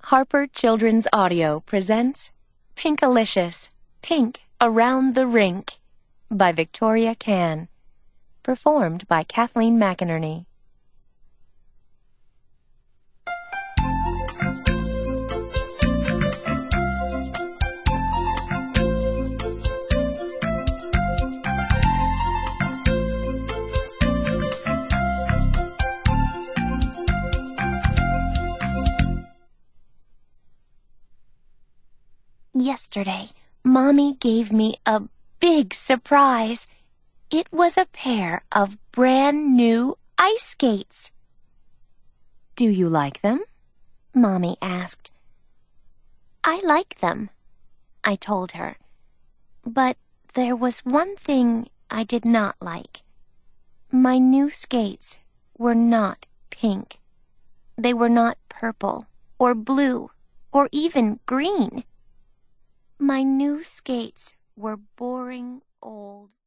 Harper Children's Audio presents Pinkalicious, Pink Around the Rink by Victoria Kann, performed by Kathleen McInerney. Yesterday, Mommy gave me a big surprise. It was a pair of brand new ice skates. "Do you like them?" Mommy asked. "I like them," I told her. But there was one thing I did not like. My new skates were not pink. They were not purple or blue or even green. My new skates were boring old